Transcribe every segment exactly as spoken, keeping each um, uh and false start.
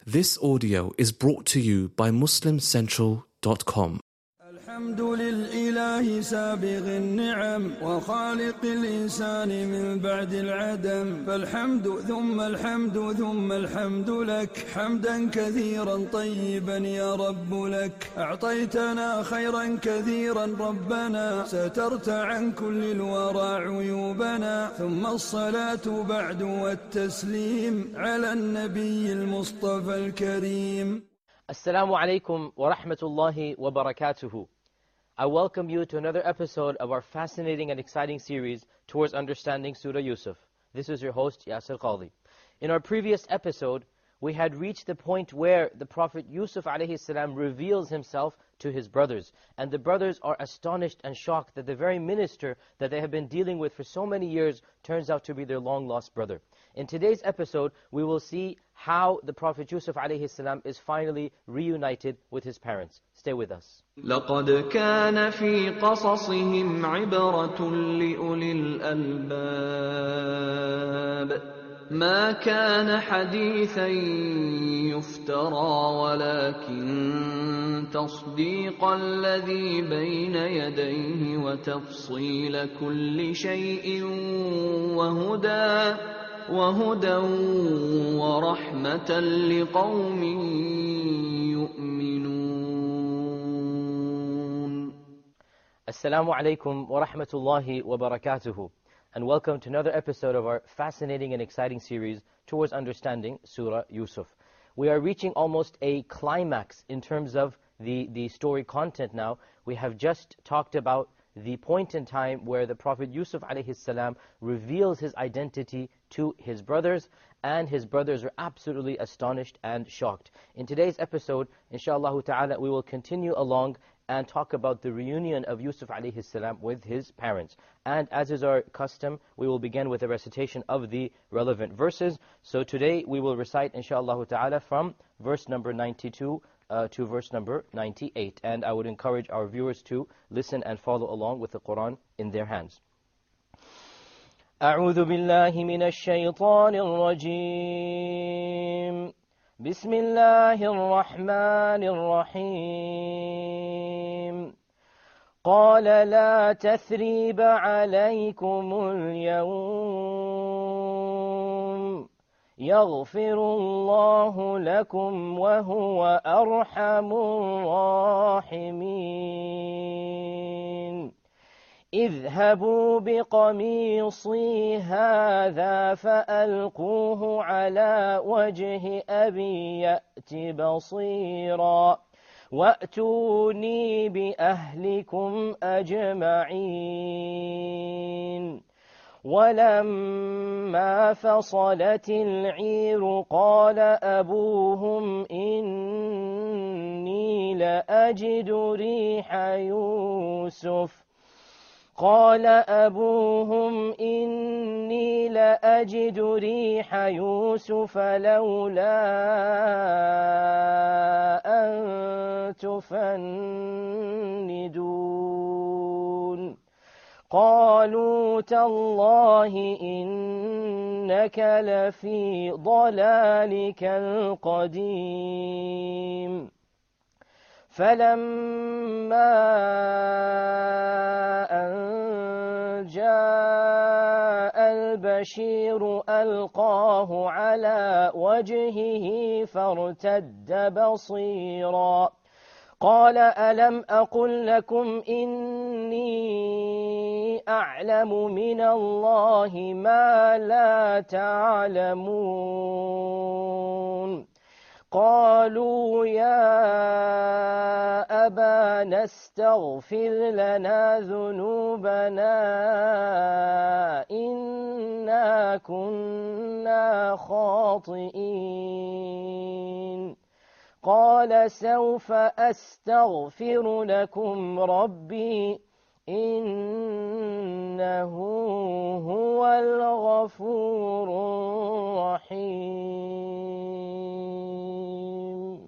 This audio is brought to you by muslim central dot com. الحمد لله سابغ النعم وخالق الإنسان من بعد العدم، فالحمد ثم الحمد ثم الحمد لك حمدا كثيرا طيبا يا رب لك. أعطيتنا خيرا كثيرا ربنا، سترت عن كل الورى عيوبنا، ثم الصلاة بعد والتسليم على النبي المصطفى الكريم. Assalamu alaikum wa rahmatullahi wa barakatuhu. I welcome you to another episode of our fascinating and exciting series towards understanding Surah Yusuf. This is your host, Yasir Qadhi. In our previous episode, we had reached the point where the Prophet Yusuf alayhi salam reveals himself to his brothers. And the brothers are astonished and shocked that the very minister that they have been dealing with for so many years turns out to be their long-lost brother. In today's episode, we will see how the Prophet Yusuf alayhi salam is finally reunited with his parents. Stay with us. لقد كان في قصصهم عبرة لأولي الألباب ما كان حديثا يفترى ولكن تصديق الذي بين يديه وتفصيل كل شيء وهدى وهدى ورحمة لقوم يؤمنون. Assalamu alaikum wa rahmatullahi wa barakatuhu. And welcome to another episode of our fascinating and exciting series towards understanding Surah Yusuf. We are reaching almost a climax in terms of the, the story content now. We have just talked about the point in time where the Prophet Yusuf alayhi salam reveals his identity to his brothers, and his brothers are absolutely astonished and shocked. In today's episode, inshallah ta'ala, we will continue along and talk about the reunion of Yusuf alayhi salam with his parents. And as is our custom, we will begin with a recitation of the relevant verses. So today we will recite, inshallah ta'ala, from verse number ninety-two uh, to verse number ninety-eight. And I would encourage our viewers to listen and follow along with the Quran in their hands. أعوذ بالله من الشيطان الرجيم. بسم الله الرحمن الرحيم. قال لا تثريب عليكم اليوم يغفر الله لكم وهو أرحم الراحمين. اذهبوا بقميصي هذا فألقوه على وجه أبي يأت بصيرا وأتوني بأهلكم أجمعين. ولما فصلت العير قال أبوهم إني لأجد ريح يوسف قال أبوهم إني لأجد ريح يوسف لولا أن تفندون قالوا تالله إنك لفي ضلالك القديم. فلما أن جاء البشير ألقاه على وجهه فارتد بصيرا قال ألم أقل لكم إني أعلم من الله ما لا تعلمون. قالوا يا أبانا استغفر لنا ذنوبنا إنا كنا خاطئين. قال سوف أستغفر لكم ربي إنه هو الغفور الرحيم.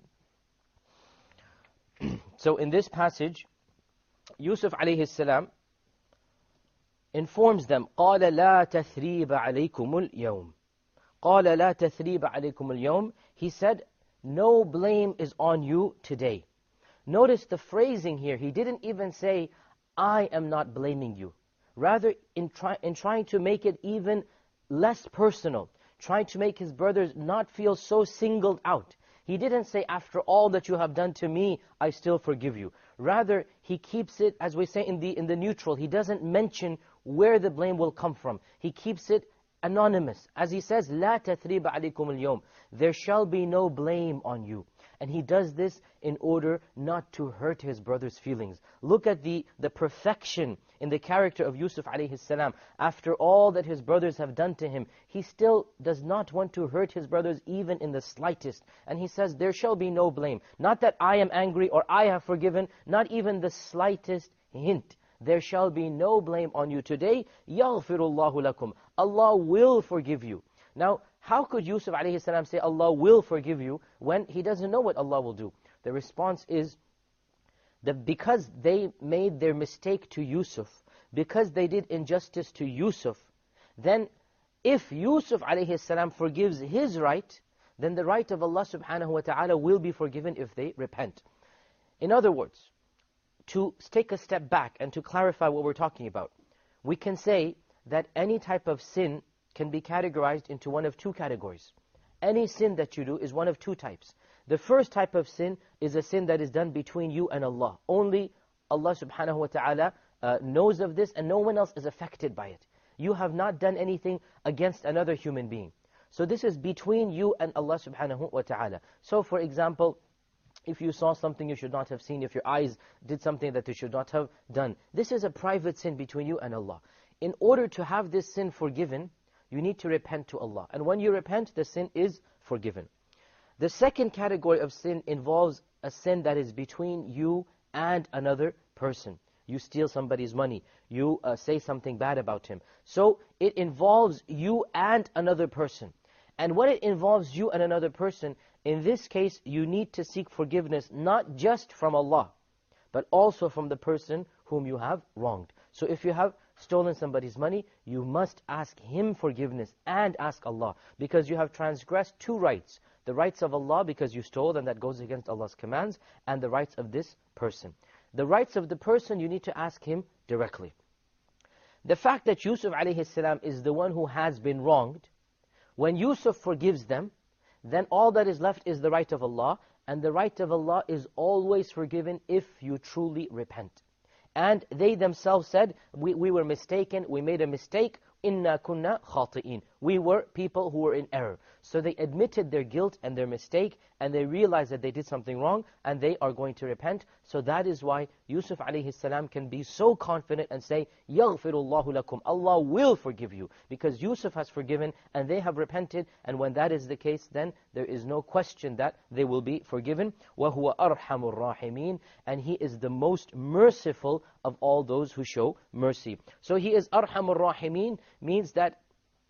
So in this passage, Yusuf alayhi salam informs them, قَالَ لَا تَثْرِيبَ عَلَيْكُمُ الْيَوْمِ قَالَ لَا تَثْرِيبَ عَلَيْكُمُ الْيَوْمِ He said, no blame is on you today. Notice the phrasing here. He didn't even say, I am not blaming you. Rather, in, try, in trying to make it even less personal, trying to make his brothers not feel so singled out. He didn't say, after all that you have done to me, I still forgive you. Rather, he keeps it, as we say in the, in the neutral. He doesn't mention where the blame will come from. He keeps it anonymous. As he says, لا تثريب عليكم اليوم. There shall be no blame on you. And he does this in order not to hurt his brother's feelings. Look at the, the perfection in the character of Yusuf alayhi salam. After all that his brothers have done to him, he still does not want to hurt his brothers even in the slightest. And he says, there shall be no blame. Not that I am angry or I have forgiven, not even the slightest hint. There shall be no blame on you today. يَغْفِرُ اللَّهُ لَكُمْ. Allah will forgive you. Now, how could Yusuf alayhi salam say Allah will forgive you when he doesn't know what Allah will do? The response is that because they made their mistake to Yusuf, because they did injustice to Yusuf, then if Yusuf alayhi salam forgives his right, then the right of Allah subhanahu wa ta'ala will be forgiven if they repent. In other words, to take a step back and to clarify what we're talking about, we can say that any type of sin can be categorized into one of two categories. Any sin that you do is one of two types. The first type of sin is a sin that is done between you and Allah. Only Allah subhanahu wa ta'ala uh, knows of this and no one else is affected by it. You have not done anything against another human being. So this is between you and Allah subhanahu wa ta'ala. So for example, if you saw something you should not have seen, if your eyes did something that you should not have done, this is a private sin between you and Allah. In order to have this sin forgiven, you need to repent to Allah. And when you repent, the sin is forgiven. The second category of sin involves a sin that is between you and another person. You steal somebody's money. You uh, say something bad about him. So it involves you and another person. And when it involves you and another person, in this case, you need to seek forgiveness not just from Allah, but also from the person whom you have wronged. So if you have stolen somebody's money, you must ask him forgiveness and ask Allah, because you have transgressed two rights. The rights of Allah because you stole and that goes against Allah's commands, and the rights of this person. The rights of the person you need to ask him directly. The fact that Yusuf alayhi salam is the one who has been wronged, when Yusuf forgives them, then all that is left is the right of Allah, and the right of Allah is always forgiven if you truly repent. And they themselves said, we, we were mistaken, we made a mistake, inna kunna khati'in. We were people who were in error. So they admitted their guilt and their mistake, and they realized that they did something wrong, and they are going to repent. So that is why Yusuf alayhi salam can be so confident and say, يَغْفِرُ اللَّهُ لَكُمْ. Allah will forgive you, because Yusuf has forgiven, and they have repented, and when that is the case, then there is no question that they will be forgiven. وَهُوَ أَرْحَمُ الرَّاحِمِينَ. And He is the most merciful of all those who show mercy. So He is أَرْحَمُ الرَّاحِمِينَ, means that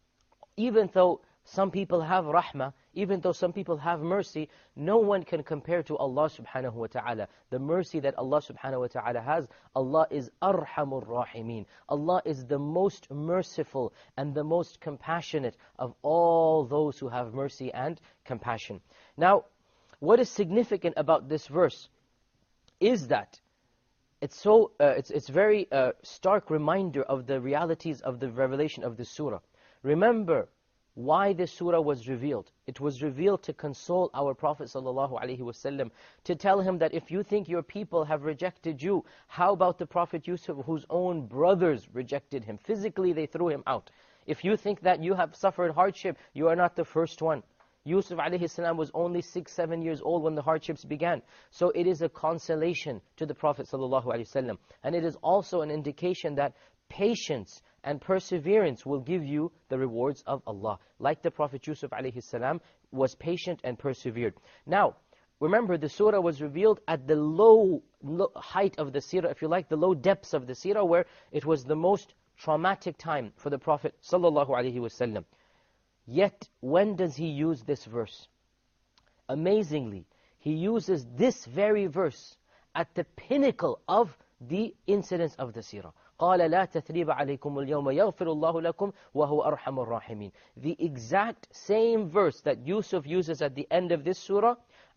even though some people have rahmah, even though some people have mercy, no one can compare to Allah subhanahu wa ta'ala. The mercy that Allah subhanahu wa ta'ala has, Allah is arhamur rahimin. Allah is the most merciful and the most compassionate of all those who have mercy and compassion. Now, what is significant about this verse is that it's so uh, it's it's very uh, stark reminder of the realities of the revelation of this surah. Remember why this surah was revealed. It was revealed to console our Prophet ﷺ, to tell him that if you think your people have rejected you, how about the Prophet Yusuf, whose own brothers rejected him? Physically, they threw him out. If you think that you have suffered hardship, you are not the first one. Yusuf alayhi salam was only six, seven years old when the hardships began. So it is a consolation to the Prophet ﷺ. And it is also an indication that patience and perseverance will give you the rewards of Allah. Like the Prophet Yusuf alayhi salam was patient and persevered. Now, remember the surah was revealed at the low, low height of the seerah, if you like, the low depths of the seerah, where it was the most traumatic time for the Prophet sallallahu alaihi wasallam. Yet, when does he use this verse? Amazingly, he uses this very verse at the pinnacle of the incidents of the seerah. قَالَ لَا تَثْرِيبَ عَلَيْكُمُ الْيَوْمَ يَغْفِرُ اللَّهُ لَكُمْ وَهُوَ أَرْحَمُ الرَّاحِمِينَ. The exact same verse that Yusuf uses at the end of this surah,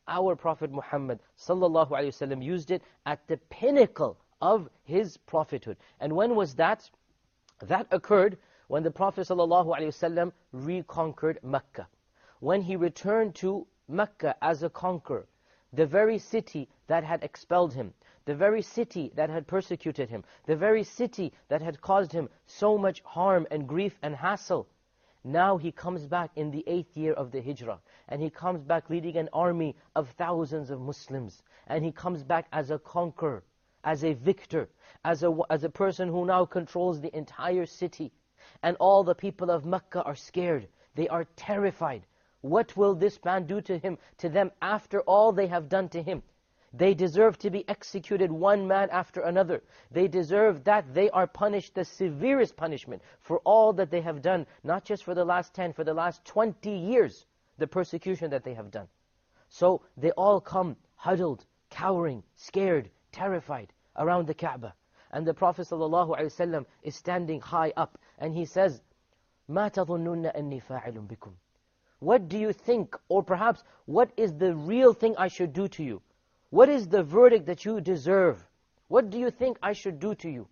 our Prophet Muhammad sallallahu alaihi wasallam used it at the pinnacle of his prophethood. And when was that? That occurred when the Prophet sallallahu alaihi wasallam reconquered Mecca. When he returned to Mecca as a conqueror, the very city that had expelled him, the very city that had persecuted him, the very city that had caused him so much harm and grief and hassle. Now he comes back in the eighth year of the Hijrah, and he comes back leading an army of thousands of Muslims, and he comes back as a conqueror, as a victor, as a, as a person who now controls the entire city. And all the people of Mecca are scared. They are terrified. What will this man do to him, to them, after all they have done to him? They deserve to be executed, one man after another. They deserve that. They are punished the severest punishment for all that they have done, not just for the last ten, for the last twenty years, the persecution that they have done. So they all come huddled, cowering, scared, terrified around the Kaaba. And the Prophet ﷺ is standing high up, and he says, مَا تَظُنُّنَّ أَنِّي فَاعِلٌ بِكُمْ. What do you think, or perhaps what is the real thing I should do to you? What is the verdict that you deserve? What do you think I should do to you?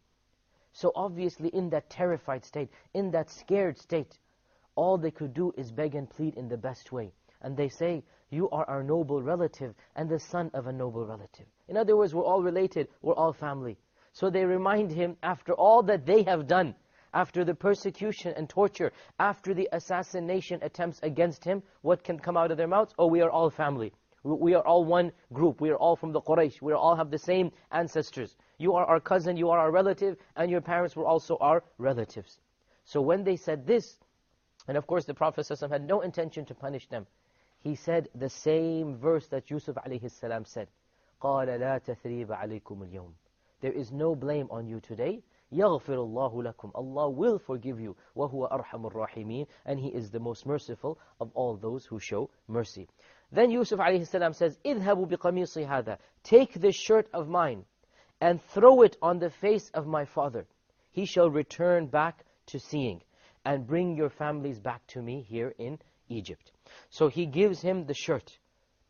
So obviously in that terrified state, in that scared state, all they could do is beg and plead in the best way. And they say, you are our noble relative and the son of a noble relative. In other words, we're all related, we're all family. So they remind him, after all that they have done, after the persecution and torture, after the assassination attempts against him, what can come out of their mouths? Oh, we are all family. We are all one group. We are all from the Quraysh. We all have the same ancestors. You are our cousin, you are our relative, and your parents were also our relatives. So when they said this, and of course the Prophet ﷺ had no intention to punish them, he said the same verse that Yusuf alayhi salam said, قَالَ لَا تَثْرِيبَ عَلَيْكُمُ الْيَوْمِ. There is no blame on you today. يَغْفِرُ اللَّهُ لَكُمْ. Allah will forgive you. وَهُوَ أَرْحَمُ الرَّاحِمِينَ. And He is the most merciful of all those who show mercy. Then Yusuf alayhi salam says, اذهبوا بقميصي هذا. Take this shirt of mine and throw it on the face of my father. He shall return back to seeing, and bring your families back to me here in Egypt. So he gives him the shirt.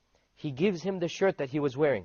He gives him the shirt that he was wearing,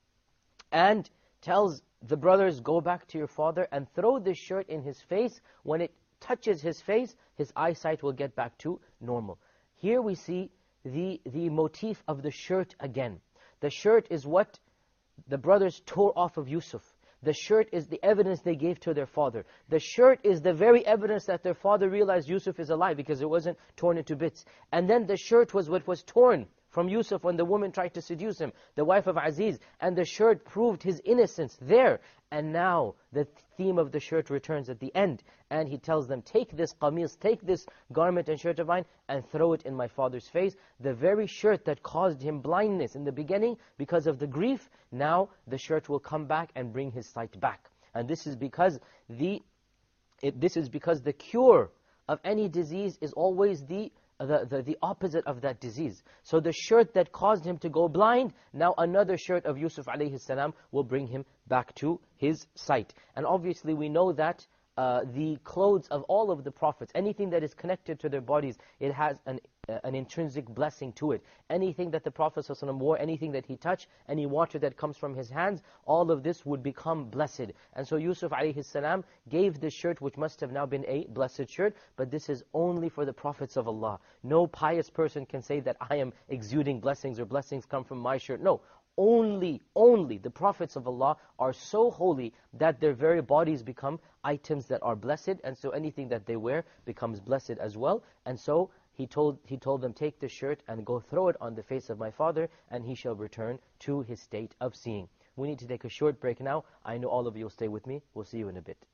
and tells the brothers, go back to your father and throw this shirt in his face. When it touches his face, his eyesight will get back to normal. Here we see the, the motif of the shirt again. The shirt is what the brothers tore off of Yusuf. The shirt is the evidence they gave to their father. The shirt is the very evidence that their father realized Yusuf is alive, because it wasn't torn into bits. And then the shirt was what was torn from Yusuf when the woman tried to seduce him, the wife of Aziz. And the shirt proved his innocence there. And now the theme of the shirt returns at the end. And he tells them, take this qamis, take this garment and shirt of mine, and throw it in my father's face. The very shirt that caused him blindness in the beginning because of the grief, now the shirt will come back and bring his sight back. And this is because the, it, this is because the cure of any disease is always the The, the, the opposite of that disease. So the shirt that caused him to go blind, now another shirt of Yusuf alayhi salam will bring him back to his sight. And obviously we know that uh, the clothes of all of the prophets, anything that is connected to their bodies, it has an, uh, an intrinsic blessing to it. Anything that the Prophet ﷺ wore, anything that he touched, any water that comes from his hands, all of this would become blessed. And so Yusuf alayhi salam gave this shirt, which must have now been a blessed shirt, but this is only for the prophets of Allah. No pious person can say that I am exuding blessings, or blessings come from my shirt. No. Only, only the prophets of Allah are so holy that their very bodies become items that are blessed, and so anything that they wear becomes blessed as well. And so he told, he told them, take the shirt and go throw it on the face of my father, and he shall return to his state of seeing. We need to take a short break now. I know all of you will stay with me. We'll see you in a bit.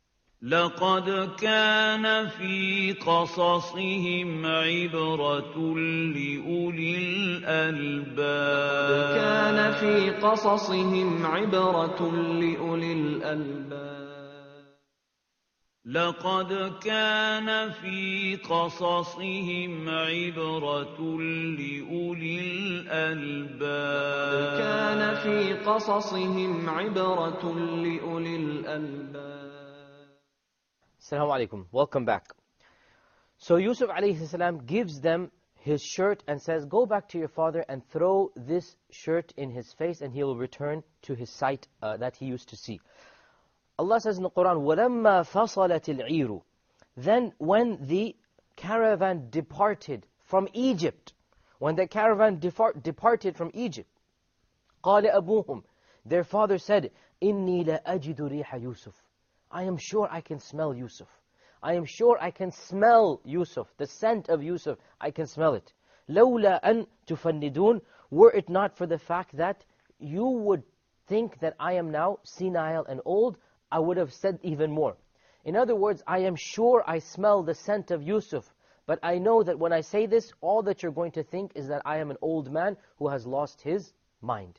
لقد كان في قصصهم عبرة لأولي الألباب كان في قصصهم عبرة لأولي الألباب لقد كان في قصصهم عبرة لأولي الألباب كان في قصصهم عبرة لأولي الألباب. Assalamu alaikum. Welcome back. So Yusuf alayhi salam gives them his shirt and says, go back to your father and throw this shirt in his face and he will return to his sight uh, that he used to see. Allah says in the Quran, وَلَمَّا فَصَلَتِ الْعِيرُ. Then when the caravan departed from Egypt, when the caravan depart, departed from Egypt, قَالَ أَبُوهُمْ. Their father said, إِنِّي لَأَجِدُ رِيحَ يُوسُف. I am sure I can smell Yusuf. I am sure I can smell Yusuf, the scent of Yusuf, I can smell it. لَوْلَا أَن تُفَنِّدُونَ. Were it not for the fact that you would think that I am now senile and old, I would have said even more. In other words, I am sure I smell the scent of Yusuf, but I know that when I say this, all that you're going to think is that I am an old man who has lost his mind.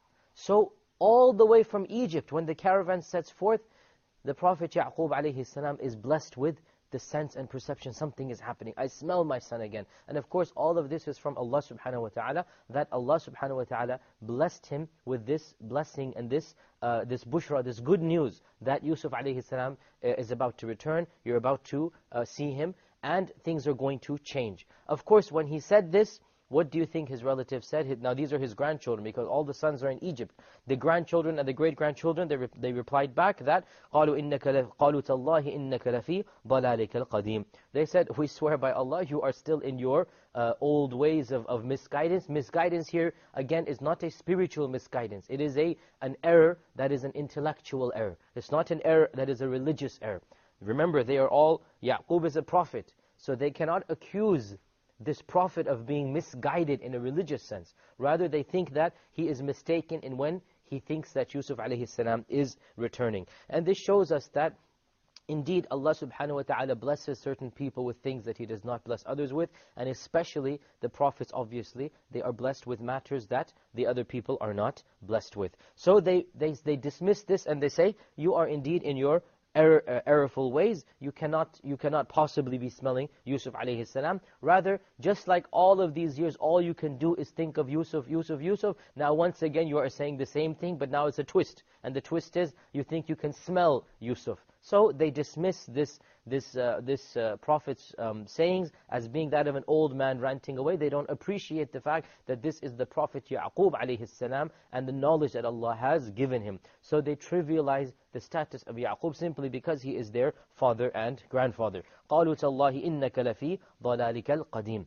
So, all the way from Egypt, when the caravan sets forth, the Prophet Ya'qub alayhi salam is blessed with the sense and perception, something is happening. I smell my son again. And of course, all of this is from Allah subhanahu wa ta'ala, that Allah subhanahu wa ta'ala blessed him with this blessing and this uh, this bushra, this good news, that Yusuf alayhi salam uh, is about to return, you're about to uh, see him, and things are going to change. Of course, when he said this, what do you think his relatives said? Now these are his grandchildren, because all the sons are in Egypt. The grandchildren and the great-grandchildren, they, re they replied back that, قَالُوا إِنَّكَ قَالُوا تَاللَّهِ إِنَّكَ لَفِي ضَلَالِكَ الْقَدِيمِ. They said, we swear by Allah, you are still in your uh, old ways of, of misguidance. Misguidance here, again, is not a spiritual misguidance. It is a an error that is an intellectual error. It's not an error that is a religious error. Remember, they are all, Ya'qub is a prophet, so they cannot accuse this prophet of being misguided in a religious sense. Rather, they think that he is mistaken in when he thinks that Yusuf alayhi salam is returning. And this shows us that indeed Allah subhanahu wa ta'ala blesses certain people with things that He does not bless others with, and especially the prophets, obviously, they are blessed with matters that the other people are not blessed with. So they, they, they dismiss this and they say, you are indeed in your Error, uh, errorful ways, you cannot you cannot possibly be smelling Yusuf alayhi salam. Rather, just like all of these years, all you can do is think of Yusuf, Yusuf, Yusuf. Now once again you are saying the same thing, but now it's a twist. And the twist is, you think you can smell Yusuf. So they dismiss this this uh, this uh, prophet's um, sayings as being that of an old man ranting away. They don't appreciate the fact that this is the Prophet Ya'qub alayhi salam and the knowledge that Allah has given him. So they trivialize the status of Ya'qub simply because he is their father and grandfather. قَالُوا تَاللَّهِ إِنَّكَ لَفِي ضَلَالِكَ الْقَدِيمِ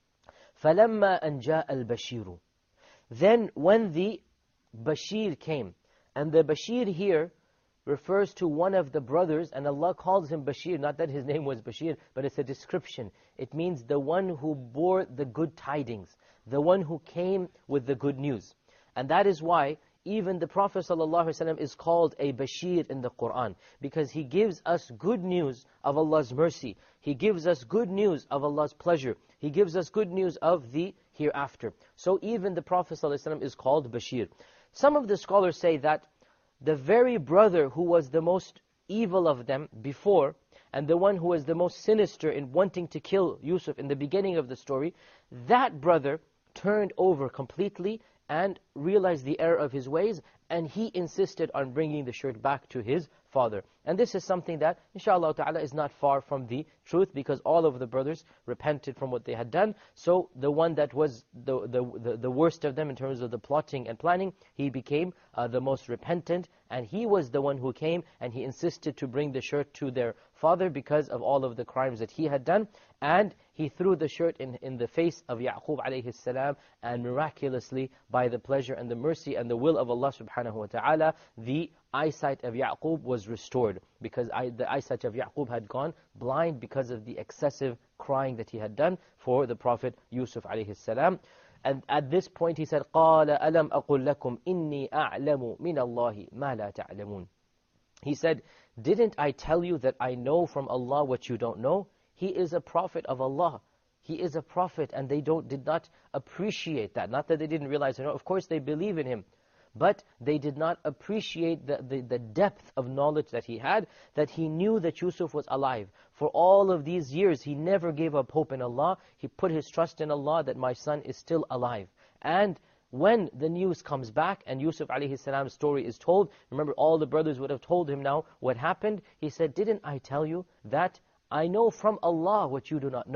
فَلَمَّا أَنْ جَاءَ الْبَشِيرُ. Then when the Bashir came, and the Bashir here refers to one of the brothers, and Allah calls him Bashir, not that his name was Bashir, but it's a description. It means the one who bore the good tidings, the one who came with the good news. And that is why even the Prophet ﷺ is called a Bashir in the Qur'an, because he gives us good news of Allah's mercy. He gives us good news of Allah's pleasure. He gives us good news of the hereafter. So even the Prophet ﷺ is called Bashir. Some of the scholars say that the very brother who was the most evil of them before, and the one who was the most sinister in wanting to kill Yusuf in the beginning of the story, that brother turned over completely and realized the error of his ways, and he insisted on bringing the shirt back to his father. And this is something that, inshallah ta'ala, is not far from the truth, because all of the brothers repented from what they had done. So the one that was the, the, the, the worst of them in terms of the plotting and planning, he became uh, the most repentant, and he was the one who came and he insisted to bring the shirt to their father because of all of the crimes that he had done. And he threw the shirt in, in the face of Ya'qub alayhi salam, and miraculously, by the pleasure and the mercy and the will of Allah subhanahu wa ta'ala, the eyesight of Ya'qub was restored, because I, the eyesight of Ya'qub had gone blind because of the excessive crying that he had done for the Prophet Yusuf alayhi salam. And at this point he said, قَالَ أَلَمْ أَقُلْ لَكُمْ إِنِّي أَعْلَمُ مِنَ اللَّهِ مَا لَا تَعْلَمُونَ. He said, didn't I tell you that I know from Allah what you don't know? He is a prophet of Allah. He is a prophet, and they don't did not appreciate that. Not that they didn't realize it. No, of course they believe in him. But they did not appreciate the, the, the depth of knowledge that he had, that he knew that Yusuf was alive. For all of these years, he never gave up hope in Allah. He put his trust in Allah that my son is still alive. And when the news comes back and Yusuf alayhi salam's story is told, remember all the brothers would have told him now what happened. He said, didn't I tell you that I know from Allah what you do not know?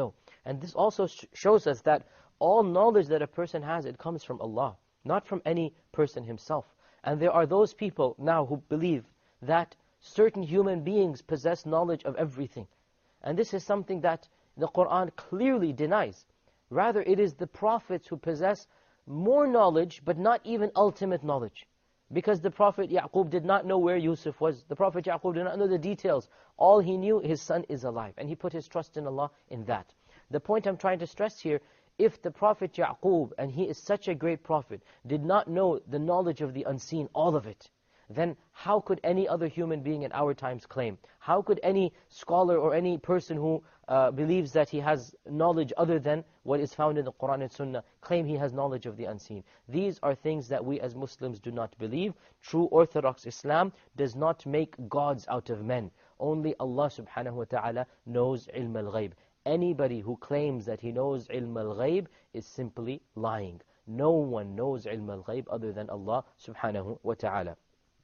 And this also sh shows us that all knowledge that a person has, it comes from Allah, not from any person himself. And there are those people now who believe that certain human beings possess knowledge of everything. And this is something that the Qur'an clearly denies. Rather, it is the prophets who possess more knowledge, but not even ultimate knowledge. Because the Prophet Yaqub did not know where Yusuf was. The Prophet Yaqub did not know the details. All he knew, his son is alive. And he put his trust in Allah in that. The point I'm trying to stress here, if the Prophet Yaqub, and he is such a great prophet, did not know the knowledge of the unseen, all of it, then how could any other human being in our times claim? How could any scholar or any person who uh, believes that he has knowledge other than what is found in the Quran and Sunnah claim he has knowledge of the unseen? These are things that we as Muslims do not believe. True Orthodox Islam does not make gods out of men. Only Allah subhanahu wa ta'ala knows ilm al-ghayb. Anybody who claims that he knows ilm al-ghayb is simply lying. No one knows ilm al-ghayb other than Allah subhanahu wa ta'ala.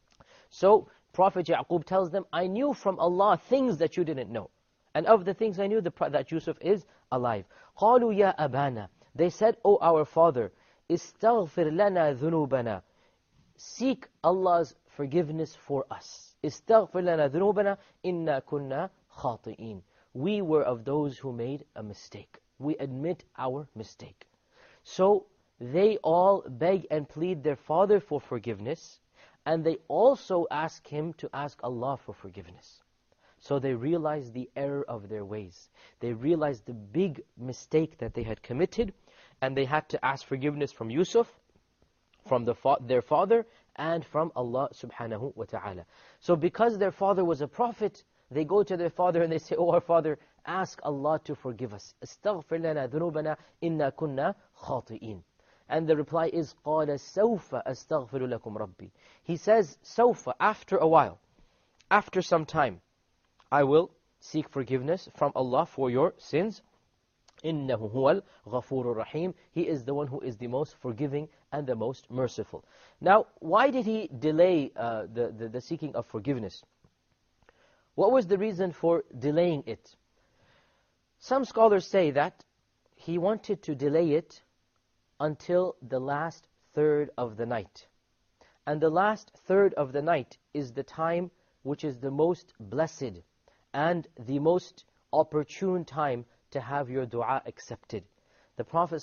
So, Prophet Yaqub tells them, I knew from Allah things that you didn't know. And of the things I knew, the, that Yusuf is alive. قَالُوا يَا أَبَانَا. They said, O our father, استغفر لنا ذنوبنا. Seek Allah's forgiveness for us. استغفر لنا ذنوبنا إنا كنا خاطئين. We were of those who made a mistake. We admit our mistake. So, they all beg and plead their father for forgiveness. And they also ask him to ask Allah for forgiveness. So they realized the error of their ways. They realized the big mistake that they had committed, and they had to ask forgiveness from Yusuf, from the fa their father, and from Allah subhanahu wa ta'ala. So because their father was a prophet, they go to their father and they say, Oh our father, ask Allah to forgive us. Astaghfir lana dhunubana inna kunna khati'in. And the reply is, قَالَ سَوْفَ أَسْتَغْفِرُ لَكُمْ رَبِّي. He says, سَوْفَ, after a while, after some time, I will seek forgiveness from Allah for your sins. إِنَّهُ هُوَ الْغَفُورُ الرَّحِيمُ. He is the one who is the most forgiving and the most merciful. Now, why did he delay uh, the, the, the seeking of forgiveness? What was the reason for delaying it? Some scholars say that he wanted to delay it until the last third of the night. And the last third of the night is the time which is the most blessed and the most opportune time to have your dua accepted. The Prophet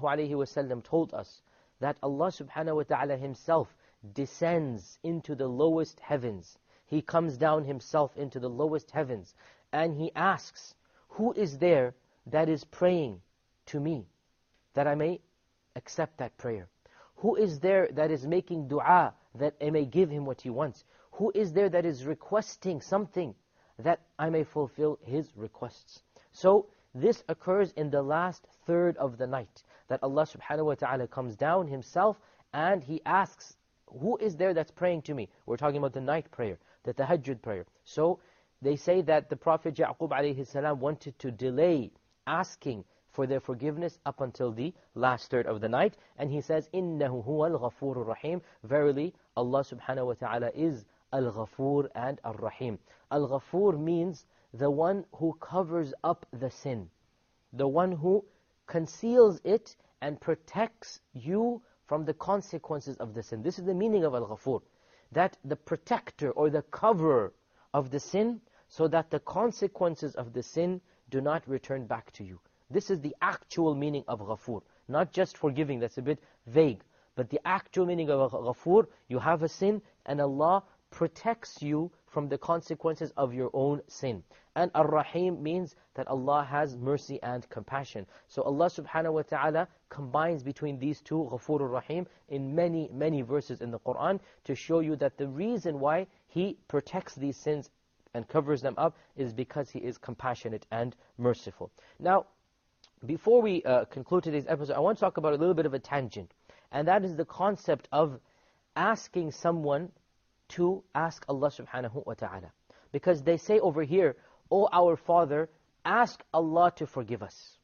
ﷺ told us that Allah subhanahu wa ta'ala himself descends into the lowest heavens. He comes down himself into the lowest heavens and he asks, who is there that is praying to me that I may accept that prayer? Who is there that is making dua that I may give him what he wants? Who is there that is requesting something that I may fulfill his requests? So this occurs in the last third of the night, that Allah subhanahu wa ta'ala comes down himself and he asks, who is there that's praying to me? We're talking about the night prayer, the tahajjud prayer. So they say that the Prophet Yaqub alayhi salam wanted to delay asking for their forgiveness up until the last third of the night. And he says, إِنَّهُ هُوَ الْغَفُورُ الرَّحِيمُ. Verily, Allah subhanahu wa ta'ala is Al-Ghafur and Ar-Rahim. Al-Ghafur means the one who covers up the sin, the one who conceals it and protects you from the consequences of the sin. This is the meaning of Al-Ghafur, that the protector or the coverer of the sin, so that the consequences of the sin do not return back to you. This is the actual meaning of Ghafur. Not just forgiving, that's a bit vague. But the actual meaning of Ghafur, you have a sin and Allah protects you from the consequences of your own sin. And Ar-Rahim means that Allah has mercy and compassion. So Allah subhanahu wa ta'ala combines between these two, Ghafur ar-Rahim, in many, many verses in the Qur'an to show you that the reason why He protects these sins and covers them up is because He is compassionate and merciful. Now, before we uh, conclude today's episode, I want to talk about a little bit of a tangent. And that is the concept of asking someone to ask Allah subhanahu wa ta'ala. Because they say over here, O our Father, ask Allah to forgive us.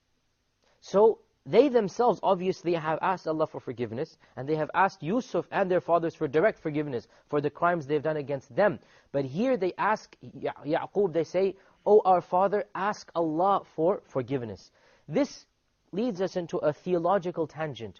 So they themselves obviously have asked Allah for forgiveness, and they have asked Yusuf and their fathers for direct forgiveness for the crimes they've done against them. But here they ask Ya Yaqub, they say, O our Father, ask Allah for forgiveness. This leads us into a theological tangent.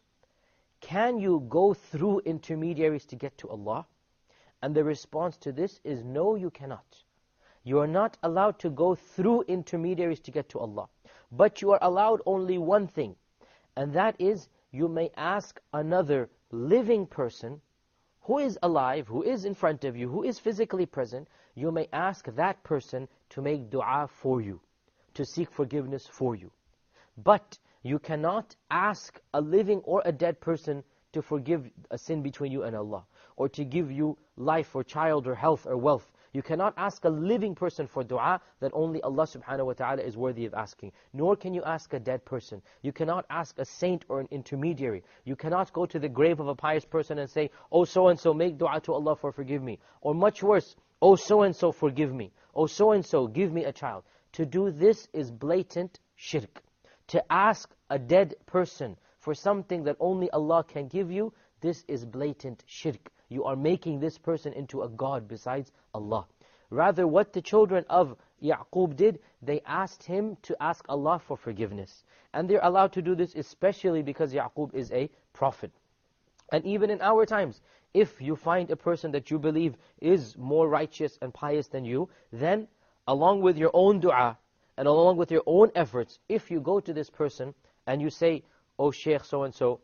Can you go through intermediaries to get to Allah? And the response to this is no, you cannot. You are not allowed to go through intermediaries to get to Allah. But you are allowed only one thing, and that is you may ask another living person who is alive, who is in front of you, who is physically present. You may ask that person to make dua for you, to seek forgiveness for you. But you cannot ask a living or a dead person to forgive a sin between you and Allah, or to give you life or child or health or wealth. You cannot ask a living person for dua that only Allah subhanahu wa ta'ala is worthy of asking. Nor can you ask a dead person. You cannot ask a saint or an intermediary. You cannot go to the grave of a pious person and say, oh so-and-so, make dua to Allah for forgive me. Or much worse, oh so-and-so, forgive me. Oh so-and-so, give me a child. To do this is blatant shirk. To ask a dead person for something that only Allah can give you, this is blatant shirk. You are making this person into a god besides Allah. Rather, what the children of Ya'qub did, they asked him to ask Allah for forgiveness. And they're allowed to do this especially because Ya'qub is a prophet. And even in our times, if you find a person that you believe is more righteous and pious than you, then along with your own dua, and along with your own efforts, if you go to this person and you say, oh Shaykh so-and-so,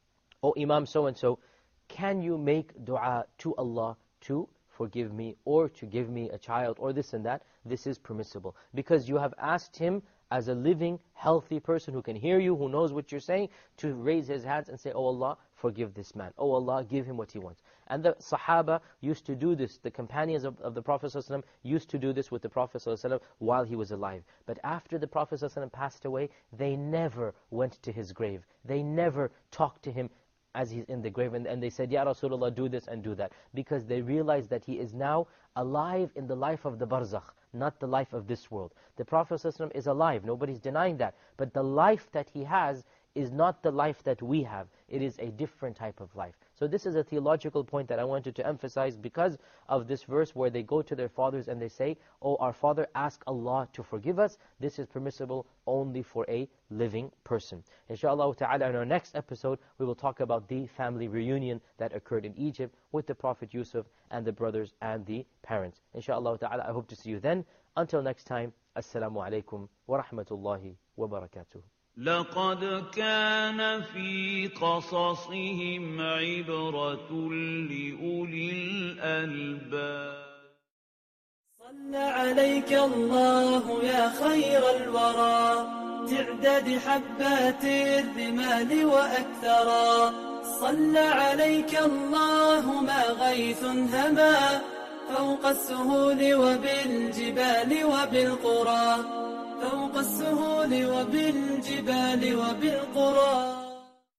oh Imam so-and-so, can you make dua to Allah to forgive me, or to give me a child, or this and that? This is permissible. Because you have asked him as a living, healthy person who can hear you, who knows what you're saying, to raise his hands and say, oh Allah, forgive this man. Oh Allah, give him what he wants. And the Sahaba used to do this. The companions of, of the Prophet ﷺ used to do this with the Prophet ﷺ while he was alive. But after the Prophet ﷺ passed away, they never went to his grave. They never talked to him as he's in the grave, and, and they said, Ya Rasulullah, do this and do that. Because they realized that he is now alive in the life of the barzakh, not the life of this world. The Prophet ﷺ is alive, nobody's denying that. But the life that he has is not the life that we have. It is a different type of life. So this is a theological point that I wanted to emphasize because of this verse where they go to their fathers and they say, oh, our father, ask Allah to forgive us. This is permissible only for a living person. Inshallah ta'ala, in our next episode, we will talk about the family reunion that occurred in Egypt with the Prophet Yusuf and the brothers and the parents. Inshallah ta'ala, I hope to see you then. Until next time, Assalamu alaikum wa rahmatullahi wa barakatuh. لقد كان في قصصهم عبرة لأولي الألباب صلى عليك الله يا خير الورى تعداد حبات الرمال وأكثرا صلى عليك الله ما غيث هما فوق السهول وبالجبال وبالقرى فوق السهول وبالجبال وبالقرى